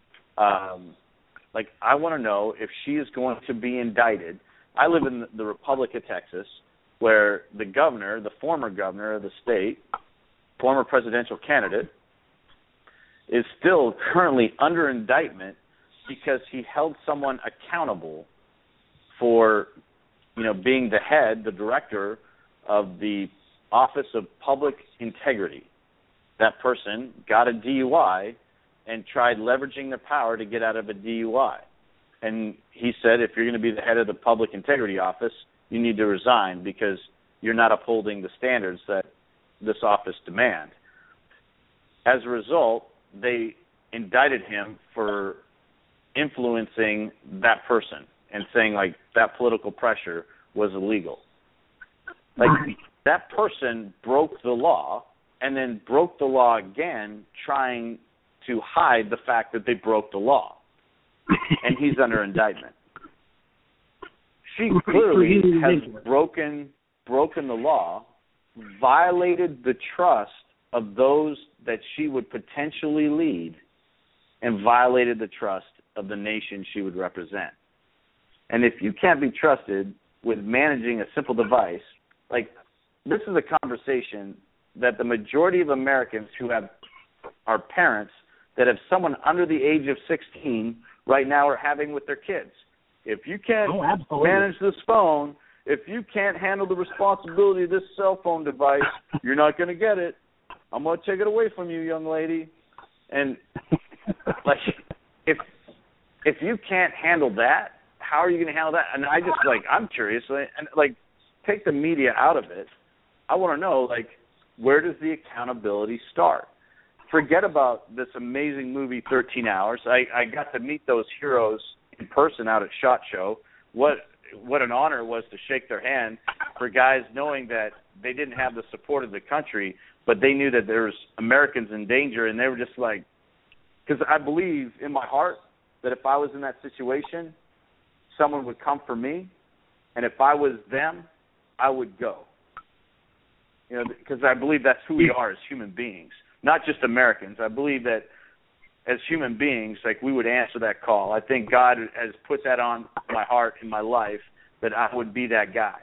I want to know if she is going to be indicted. I live in the Republic of Texas, where the governor, the former governor of the state, former presidential candidate, is still currently under indictment because he held someone accountable for, being the head, the director of the Office of Public Integrity. That person got a DUI and tried leveraging the power to get out of a DUI. And he said, if you're going to be the head of the Public Integrity Office, you need to resign because you're not upholding the standards that this office demand. As a result, they indicted him for influencing that person and saying, that political pressure was illegal. That person broke the law and then broke the law again, trying to hide the fact that they broke the law. And he's under indictment. She clearly has broken the law, violated the trust of those that she would potentially lead, and violated the trust of the nation she would represent. And if you can't be trusted with managing a simple device, this is a conversation that the majority of Americans who are parents that have someone under the age of 16 right now are having with their kids. If you can't manage this phone, if you can't handle the responsibility of this cell phone device, you're not going to get it. I'm going to take it away from you, young lady. And like, if you can't handle that, how are you going to handle that? And I just I'm curious, and take the media out of it. I want to know where does the accountability start? Forget about this amazing movie, 13 Hours. I got to meet those heroes in person out at SHOT Show. What an honor it was to shake their hand for guys knowing that they didn't have the support of the country, but they knew that there's Americans in danger, and they were just because I believe in my heart that if I was in that situation, someone would come for me, and if I was them, I would go. Because I believe that's who we are as human beings, not just Americans. I believe that as human beings, we would answer that call. I think God has put that on my heart in my life that I would be that guy.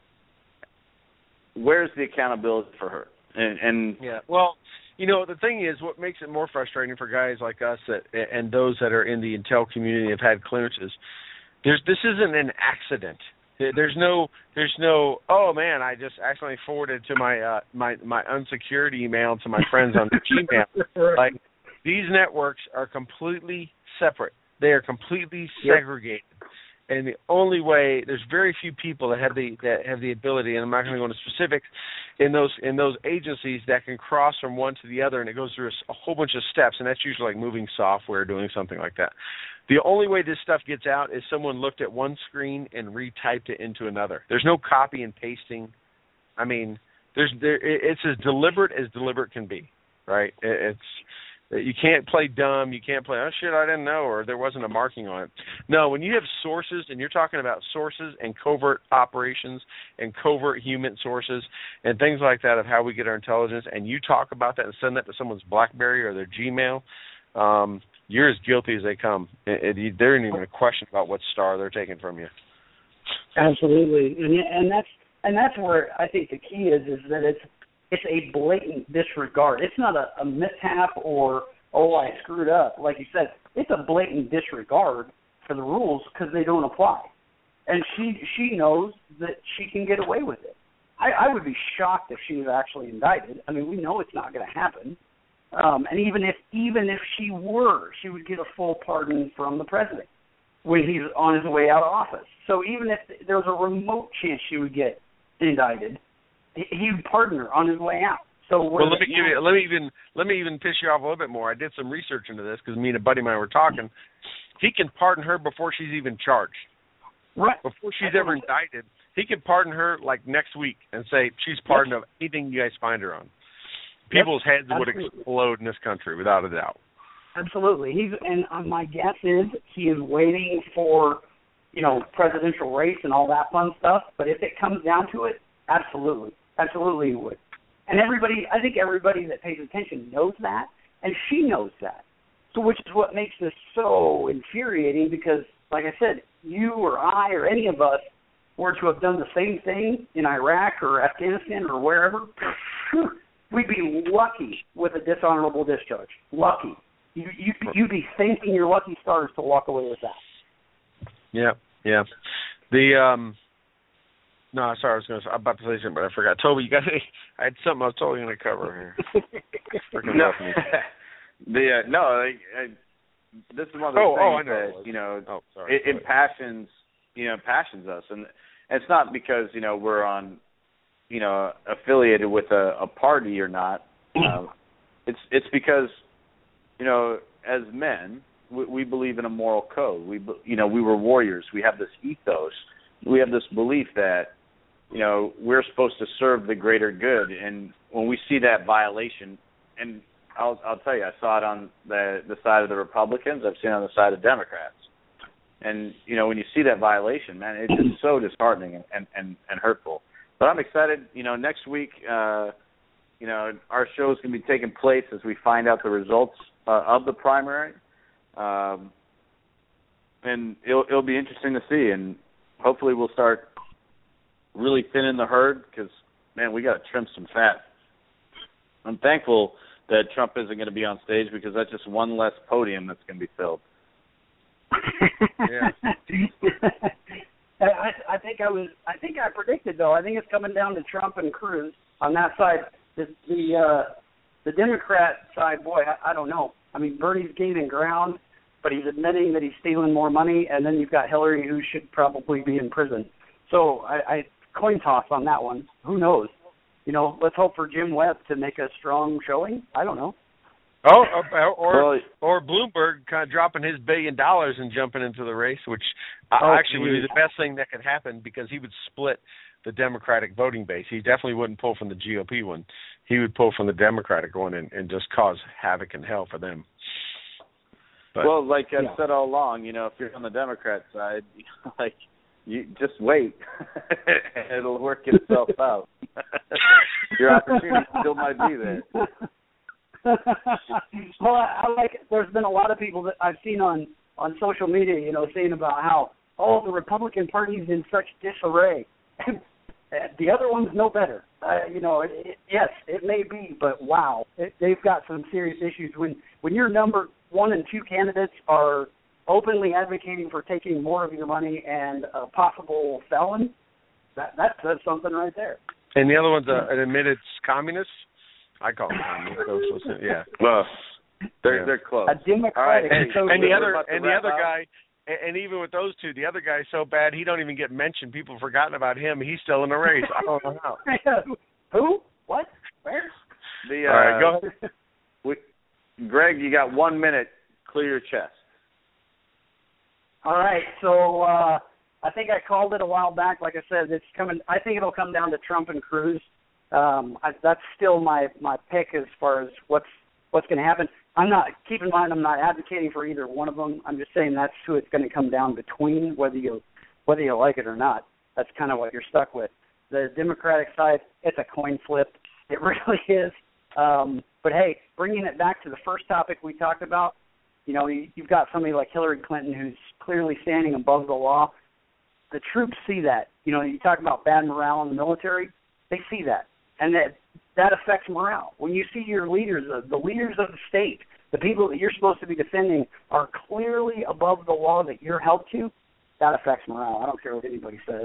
Where's the accountability for her? And yeah, well, the thing is, what makes it more frustrating for guys like us and those that are in the intel community have had clearances. This isn't an accident. There's no. Oh man, I just accidentally forwarded to my unsecured email to my friends on Gmail. Right. These networks are completely separate. They are completely segregated. And the only way, there's very few people that have the ability, and I'm not going to go into specifics, in those agencies that can cross from one to the other, and it goes through a whole bunch of steps, and that's usually moving software, doing something like that. The only way this stuff gets out is someone looked at one screen and retyped it into another. There's no copy and pasting. I mean, it's as deliberate can be, right? You can't play dumb. You can't play, oh, shit, I didn't know, or there wasn't a marking on it. No, when you have sources, and you're talking about sources and covert operations and covert human sources and things like that of how we get our intelligence, and you talk about that and send that to someone's BlackBerry or their Gmail, you're as guilty as they come. There isn't even a question about what star they're taking from you. Absolutely. And that's where I think the key is that it's a blatant disregard. It's not a mishap or, I screwed up. Like you said, it's a blatant disregard for the rules because they don't apply. And she knows that she can get away with it. I would be shocked if she was actually indicted. I mean, we know it's not going to happen. And even if she were, she would get a full pardon from the president when he's on his way out of office. So even if there was a remote chance she would get indicted, he would pardon her on his way out. So let me even piss you off a little bit more. I did some research into this because me and a buddy of mine were talking. He can pardon her before she's even charged. Right. Before she's ever indicted, he can pardon her next week and say she's pardoned of anything you guys find her on. People's heads would explode in this country without a doubt. Absolutely. My guess is he is waiting for, presidential race and all that fun stuff. But if it comes down to it, absolutely he would. And I think everybody that pays attention knows that, and she knows that. So which is what makes this so infuriating because, like I said, you or I or any of us were to have done the same thing in Iraq or Afghanistan or wherever, we'd be lucky with a dishonorable discharge. Lucky. You'd be thanking your lucky stars to walk away with that. Yeah. No, sorry, I'm about to say something, but I forgot. Toby, I had something I was totally going to cover here. This is one of those things that, it impassions, passions us. And it's not because, we're on, affiliated with a party or not. It's because, as men, we believe in a moral code. We were warriors. We have this ethos. We have this belief that, we're supposed to serve the greater good. And when we see that violation, and I'll tell you, I saw it on the side of the Republicans. I've seen it on the side of Democrats. And, when you see that violation, man, it's just so disheartening and hurtful. But I'm excited. Next week, our show is going to be taking place as we find out the results of the primary. And it'll be interesting to see. And hopefully we'll start really thinning the herd because, man, we got to trim some fat. I'm thankful that Trump isn't going to be on stage because that's just one less podium that's going to be filled. Yeah. I think I predicted, though. I think it's coming down to Trump and Cruz on that side. The Democrat side, boy, I don't know. I mean, Bernie's gaining ground, but he's admitting that he's stealing more money, and then you've got Hillary, who should probably be in prison. So I coin toss on that one. Who knows? You know, let's hope for Jim Webb to make a strong showing. I don't know. Oh, or Bloomberg kind of dropping his $1 billion and jumping into the race, which actually would be the best thing that could happen, because he would split the Democratic voting base. He definitely wouldn't pull from the GOP one. He would pull from the Democratic one and just cause havoc and hell for them. But, well, like I've said all along, you know, if you're on the Democrat side, like, you just wait. It'll work itself out. Your opportunity still might be there. Well, I like it. There's been a lot of people that I've seen on social media, you know, saying about how, the Republican Party's in such disarray. The other one's no better. You know, yes, it may be, but wow, they've got some serious issues. When your number 1 and 2 candidates are openly advocating for taking more of your money and a possible felon, that says something right there. And the other one's an admitted communist. I call them communists. Yeah. Well, they're close. A Democratic. Right. And the other guy, and even with those two, the other guy's so bad he don't even get mentioned. People have forgotten about him. He's still in the race. I don't know how. Who? What? Where? All right, go ahead. Greg, you got 1 minute. Clear your chest. All right. So I think I called it a while back. Like I said, it's coming. I think it'll come down to Trump and Cruz. That's still my pick as far as what's going to happen. Keep in mind, I'm not advocating for either one of them. I'm just saying that's who it's going to come down between, whether you like it or not. That's kind of what you're stuck with. The Democratic side, it's a coin flip. It really is. But hey, bringing it back to the first topic we talked about, you know, you've got somebody like Hillary Clinton who's clearly standing above the law. The troops see that. You know, you talk about bad morale in the military, they see that. And that affects morale. When you see your leaders, the leaders of the state, the people that you're supposed to be defending are clearly above the law that you're held to, that affects morale. I don't care what anybody says.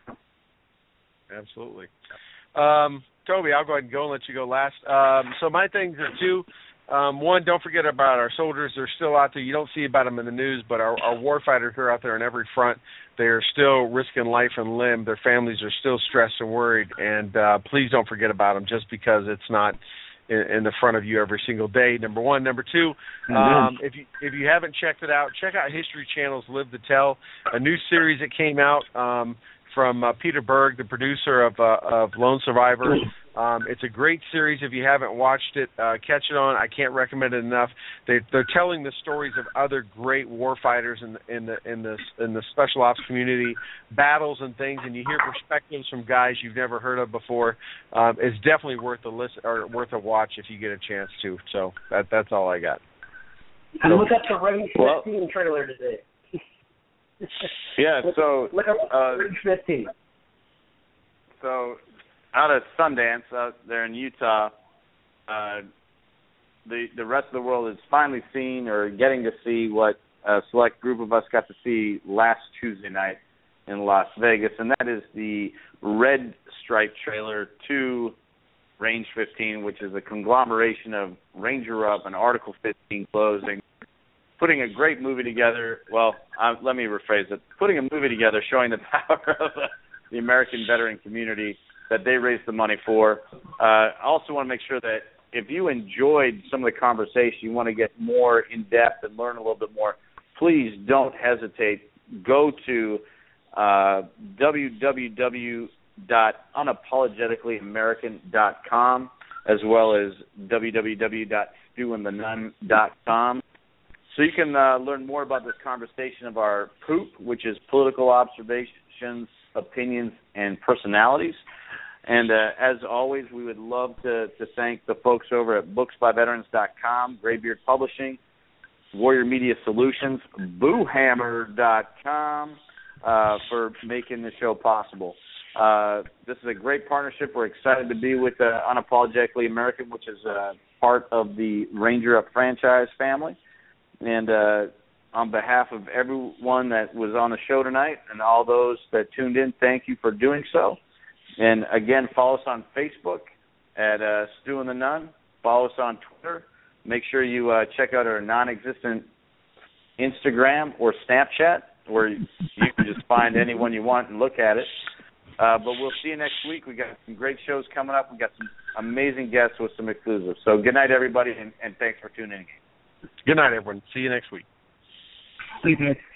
Absolutely. Toby, I'll go ahead and go and let you go last. So my things are two. One, don't forget about our soldiers. They're still out there. You don't see about them in the news, but our war fighters are out there on every front. They are still risking life and limb. Their families are still stressed and worried. And please don't forget about them just because it's not in the front of you every single day, number one. Number two, if you haven't checked it out, check out History Channel's Live to Tell, a new series that came out from Peter Berg, the producer of Lone Survivor. It's a great series. If you haven't watched it, catch it on. I can't recommend it enough. They're telling the stories of other great war fighters in the special ops community, battles and things, and you hear perspectives from guys you've never heard of before. It's definitely worth a listen or worth a watch if you get a chance to. So that's all I got. And look up the Range 15 trailer today. Yeah, so look up Range 15. So out of Sundance, out there in Utah, the rest of the world is finally seeing or getting to see what a select group of us got to see last Tuesday night in Las Vegas, and that is the Red Stripe trailer to Range 15, which is a conglomeration of Ranger Up and Article 15 closing, putting a great movie together. Well, let me rephrase it. Putting a movie together showing the power of the American veteran community that they raised the money for. I also want to make sure that if you enjoyed some of the conversation, you want to get more in-depth and learn a little bit more, please don't hesitate. Go to www.unapologeticallyamerican.com as well as www.stewandthenun.com. So you can learn more about this conversation of our POOP, which is political observations, opinions, and personalities. And as always, we would love to thank the folks over at booksbyveterans.com, Graybeard Publishing, Warrior Media Solutions, boohammer.com for making the show possible. This is a great partnership. We're excited to be with Unapologetically American, which is part of the Ranger Up franchise family. And on behalf of everyone that was on the show tonight and all those that tuned in, thank you for doing so. And again, follow us on Facebook at Stu and the Nun. Follow us on Twitter. Make sure you check out our non-existent Instagram or Snapchat, where you can just find anyone you want and look at it. But we'll see you next week. We got some great shows coming up. We got some amazing guests with some exclusives. So good night, everybody, and thanks for tuning in. Good night, everyone. See you next week. Please,